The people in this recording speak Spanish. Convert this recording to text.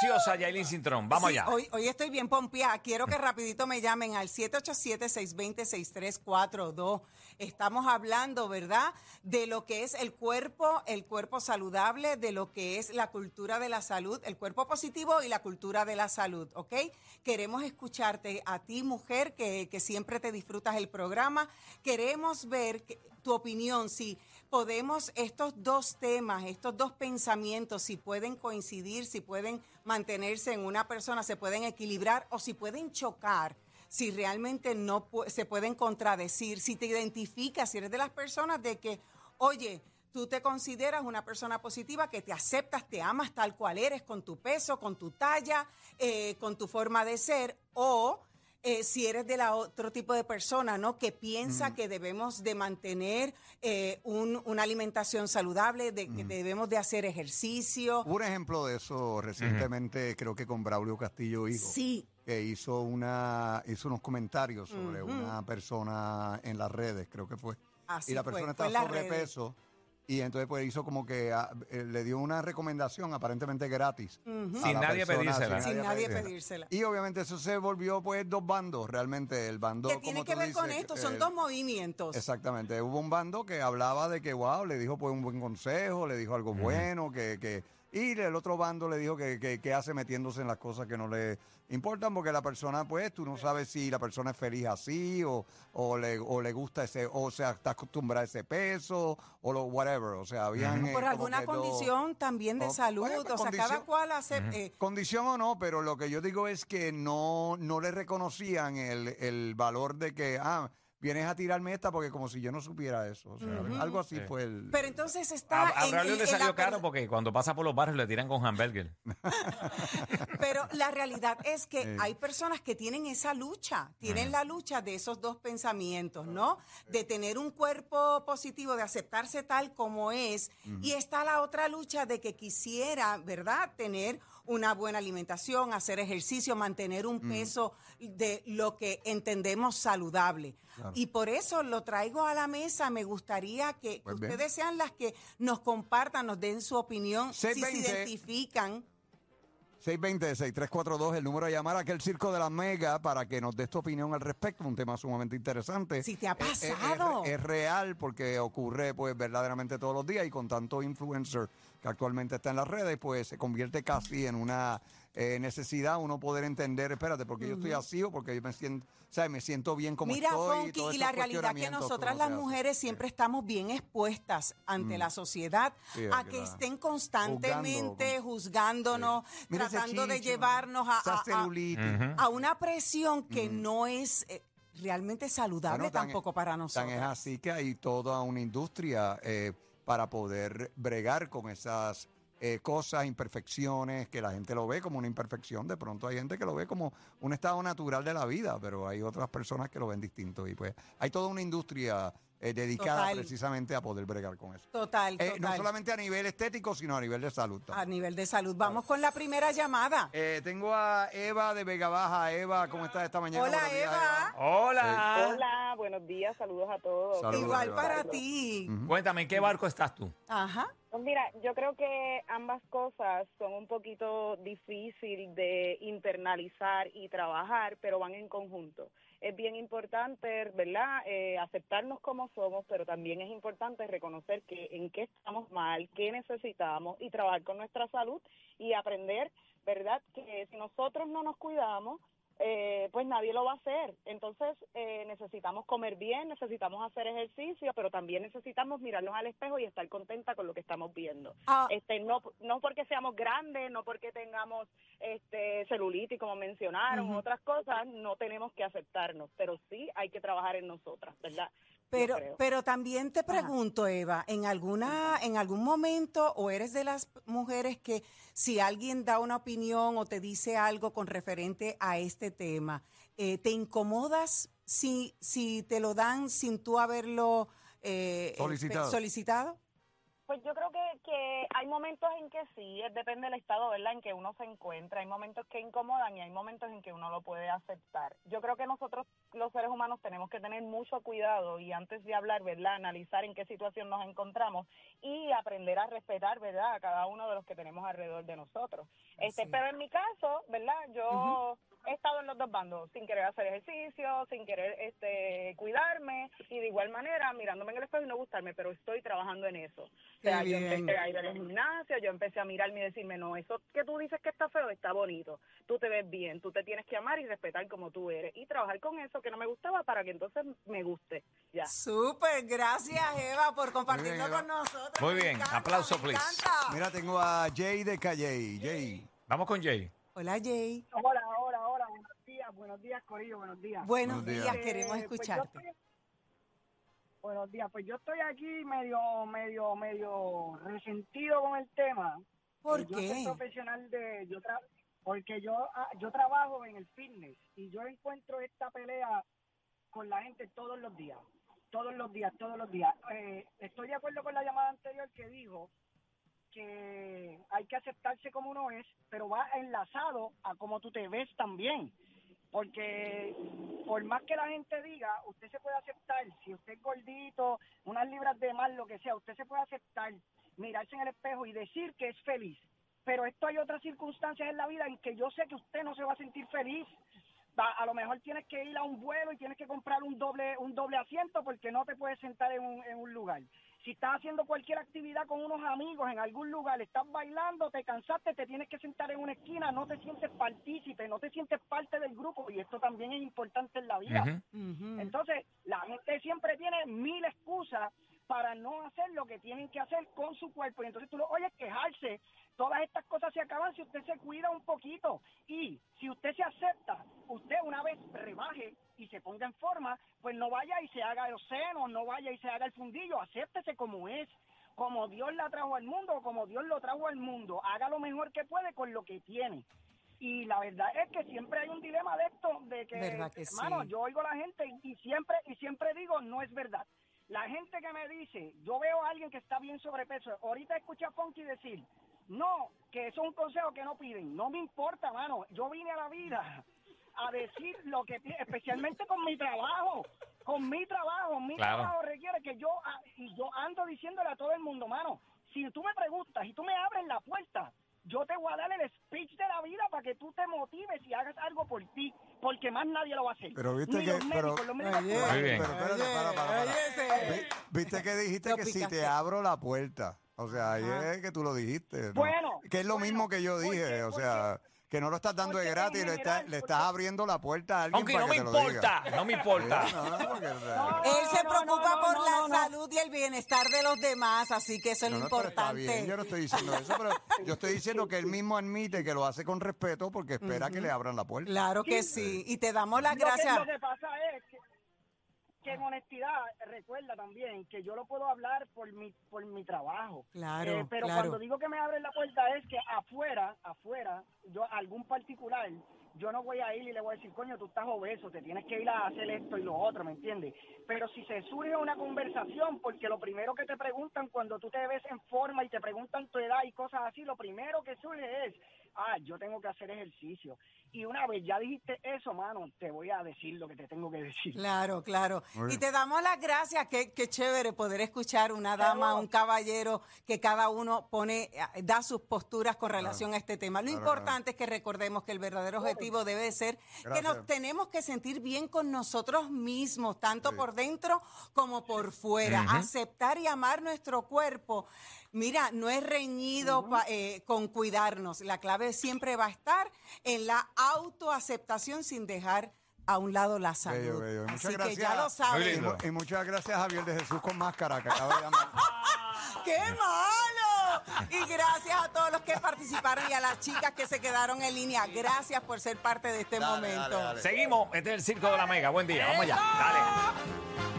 ansiosa, Yailin Cintrón. Vamos Sí, allá. hoy estoy bien pompeada. Quiero que rapidito me llamen al 787-620-6342. Estamos hablando, ¿verdad?, de lo que es el cuerpo saludable, de lo que es la cultura de la salud, el cuerpo positivo y la cultura de la salud, ¿ok? Queremos escucharte a ti, mujer, que siempre te disfrutas el programa. Queremos ver tu opinión, si podemos estos dos temas, estos dos pensamientos, si pueden coincidir, si pueden mantenerse en una persona, se pueden equilibrar o si pueden chocar, si realmente no se pueden contradecir, si te identificas, si eres de las personas de que, oye, tú te consideras una persona positiva, que te aceptas, te amas tal cual eres, con tu peso, con tu talla, con tu forma de ser, o si eres de la otro tipo de persona, ¿no?, que piensa que debemos de mantener una alimentación saludable, que debemos de hacer ejercicio. Hubo un ejemplo de eso recientemente, creo que con Braulio Castillo Hijo. Sí. Que hizo unos comentarios sobre una persona en las redes, creo que fue. Así y la fue, persona fue estaba en las redes. sobrepeso. Y entonces pues hizo como que le dio una recomendación aparentemente gratis. a Sin la nadie persona, pedírsela. Sin nadie pedírsela. Y obviamente eso se volvió pues dos bandos realmente. El bando, ¿Qué tiene como que tú ver con dices, esto? Son dos movimientos. Exactamente. Hubo un bando que hablaba de que, wow, le dijo pues un buen consejo, le dijo algo bueno, y el otro bando le dijo que hace metiéndose en las cosas que no le importan, porque la persona, pues, tú no sabes si la persona es feliz así, o le gusta o sea, está acostumbrada a ese peso, o lo whatever. O sea, habían Por como alguna que condición también de salud, bueno, pues, o sea, cada cual hace... condición o no, pero lo que yo digo es que no le reconocían el valor de que, vienes a tirarme esta porque como si yo no supiera eso. O sea, algo así Sí. fue el... Pero entonces está A Braulio le en salió la caro porque cuando pasa por los barrios le tiran con hamburger. Pero la realidad es que hay personas que tienen esa lucha, tienen la lucha de esos dos pensamientos, ¿no? De tener un cuerpo positivo, de aceptarse tal como es, y está la otra lucha de que quisiera, ¿verdad?, tener una buena alimentación, hacer ejercicio, mantener un peso de lo que entendemos saludable. Claro. Y por eso lo traigo a la mesa. Me gustaría que Pues bien. ustedes sean las que nos compartan, nos den su opinión, si se 620. identifican. 620-6342, el número de llamar a aquel circo de la Mega para que nos des tu opinión al respecto, un tema sumamente interesante. Si te ha pasado. Es real porque ocurre pues verdaderamente todos los días y con tanto influencer que actualmente está en las redes, pues se convierte casi en una necesidad uno poder entender, espérate, porque yo estoy así o porque yo me siento bien como Mira, estoy. Fonky, todos y esos la realidad que cuestionamientos nosotras uno las se hace. mujeres siempre estamos bien expuestas ante la sociedad Sí, a que que la- estén constantemente juzgándonos, Sí. Mira ese tratando de chicho, llevarnos esa celulitis. a una presión que no es realmente saludable Bueno, tan- tampoco para Tan nosotros. es así que hay toda una industria para poder bregar con esas cosas, imperfecciones, que la gente lo ve como una imperfección. De pronto hay gente que lo ve como un estado natural de la vida, pero hay otras personas que lo ven distinto. Y pues hay toda una industria dedicada Total. precisamente a poder bregar con eso. Total, No total. solamente a nivel estético, sino a nivel de salud A también. nivel de salud. Vamos con la primera llamada. Tengo a Eva de Vega Baja. Eva, ¿cómo estás esta mañana? Hola, Buenos días, Eva. Hola. Hola, buenos días, saludos a todos. Saludos, Igual Eva. para ti. Cuéntame, ¿en qué barco estás tú? Ajá. Pues mira, yo creo que ambas cosas son un poquito difícil de internalizar y trabajar, pero van en conjunto. Es bien importante, ¿verdad?, aceptarnos como somos, pero también es importante reconocer que en qué estamos mal, qué necesitamos y trabajar con nuestra salud y aprender, ¿verdad?, que si nosotros no nos cuidamos, pues nadie lo va a hacer. Entonces necesitamos comer bien, necesitamos hacer ejercicio, pero también necesitamos mirarnos al espejo y estar contenta con lo que estamos viendo. No porque seamos grandes, no porque tengamos celulitis, como mencionaron, otras cosas, no tenemos que aceptarnos, pero sí hay que trabajar en nosotras, ¿verdad? Yo creo. Pero también te pregunto, Eva, en algún momento, o eres de las mujeres que si alguien da una opinión o te dice algo con referente a este tema, ¿te incomodas si te lo dan sin tú haberlo Solicitado. solicitado? Pues yo creo que hay momentos en que sí, depende del estado, ¿verdad?, en que uno se encuentra. Hay momentos que incomodan y hay momentos en que uno lo puede aceptar. Yo creo que nosotros, los seres humanos, tenemos que tener mucho cuidado y antes de hablar, ¿verdad?, analizar en qué situación nos encontramos y aprender a respetar, ¿verdad?, a cada uno de los que tenemos alrededor de nosotros. Sí. Pero en mi caso, ¿verdad?, yo he estado en los dos bandos, sin querer hacer ejercicio, sin querer cuidarme y de igual manera mirándome en el espejo y no gustarme, pero estoy trabajando en eso. O sea, Qué yo bien. empecé a ir al gimnasio, yo empecé a mirarme y decirme, no, eso que tú dices que está feo, está bonito, tú te ves bien, tú te tienes que amar y respetar como tú eres y trabajar con eso que no me gustaba para que entonces me guste, ya. Súper, gracias Eva por compartirlo Muy bien, Eva. con nosotros. Muy Me bien, encanta, aplauso, me please. encanta. Mira, tengo a Jay de Calley. Jay. Vamos con Jay. Hola Jay. Hola, buenos días, Corillo, buenos días. Buenos Buenos días, días. queremos Pues escucharte. buenos días, pues yo estoy aquí medio resentido con el tema. ¿Por Yo soy qué? profesional porque yo trabajo en el fitness y yo encuentro esta pelea con la gente todos los días. Estoy de acuerdo con la llamada anterior que dijo que hay que aceptarse como uno es, pero va enlazado a cómo tú te ves también. Porque por más que la gente diga, usted se puede aceptar, si usted es gordito, unas libras de más, lo que sea, usted se puede aceptar, mirarse en el espejo y decir que es feliz. Pero esto hay otras circunstancias en la vida en que yo sé que usted no se va a sentir feliz. A lo mejor tienes que ir a un vuelo y tienes que comprar un doble asiento porque no te puedes sentar en un lugar. Si estás haciendo cualquier actividad con unos amigos en algún lugar, estás bailando, te cansaste, te tienes que sentar en una esquina, no te sientes partícipe, no te sientes parte del grupo y esto también es importante en la vida. Ujú. Ujú. Entonces, la gente siempre tiene 1000 excusas para no hacer lo que tienen que hacer con su cuerpo y entonces tú lo oyes quejarse. Todas estas cosas se acaban si usted se cuida un poquito y si usted se acepta, usted una vez rebaje y se ponga en forma, pues no vaya y se haga los senos, no vaya y se haga el fundillo, acéptese como es, como Dios la trajo al mundo, como Dios lo trajo al mundo, haga lo mejor que puede con lo que tiene. Y la verdad es que siempre hay un dilema de esto, de que, ¿Verdad que sí? hermano, yo oigo a la gente y siempre digo, no es verdad. La gente que me dice, yo veo a alguien que está bien sobrepeso, ahorita escuché a Funky decir, no, que eso es un consejo que no piden. No me importa, mano. Yo vine a la vida a decir lo que, especialmente con mi trabajo. Mi Claro. trabajo requiere que yo ando diciéndole a todo el mundo, mano, si tú me preguntas y tú me abres la puerta, yo te voy a dar el speech de la vida para que tú te motives y hagas algo por ti, porque más nadie lo va a hacer. Pero viste Ni que- los médicos, los médicos Oye, Muy bien. Pero espérate, para. oye, ese- Viste que dijiste Lo que si picaste. te abro la puerta. O sea, ahí Ajá. es que tú lo dijiste. ¿no? Bueno, que es lo bueno, mismo que yo dije. porque- o sea, que no lo estás dando de porque gratis, en le general, estás porque- abriendo la puerta a alguien Aunque para no me que te lo diga. importa, no me importa. Sí, no, porque- No, Él se no, preocupa no, por no, la no, no. salud y el bienestar de los demás, así que eso es No, lo no, pero está importante. bien, yo no estoy diciendo eso, pero yo estoy diciendo que él mismo admite que lo hace con respeto porque espera que le abran la puerta. Claro que sí. Y te damos las gracias. Lo que pasa es que en honestidad, recuerda también que yo lo puedo hablar por mi trabajo. Claro, Pero claro. cuando digo que me abren la puerta es que afuera, yo algún particular, yo no voy a ir y le voy a decir, coño, tú estás obeso, te tienes que ir a hacer esto y lo otro, ¿me entiendes? Pero si se surge una conversación, porque lo primero que te preguntan cuando tú te ves en forma y te preguntan tu edad y cosas así, lo primero que surge es, yo tengo que hacer ejercicio. Y una vez ya dijiste eso, mano, te voy a decir lo que te tengo que decir. Claro, claro. Muy Y bien. te damos las gracias. Qué chévere poder escuchar una dama, Seguro. un caballero, que cada uno da sus posturas con relación a este tema. Lo Claro, importante es que recordemos que el verdadero objetivo debe ser que Gracias. nos tenemos que sentir bien con nosotros mismos, tanto Sí. por dentro como por fuera. Ujú. Aceptar y amar nuestro cuerpo. Mira, no es reñido con cuidarnos. La clave siempre va a estar en la autoaceptación sin dejar a un lado la salud. Bello. Así Muchas que ya gracias. lo Muy saben. lindo. Y muchas gracias a Javier de Jesús con máscara que acaba de llamar. ¡Qué malo! Y gracias a todos los que participaron y a las chicas que se quedaron en línea. Gracias por ser parte de este Dale, momento. dale, dale. Seguimos, este es el Circo de la Mega. Buen día, vamos allá. Dale.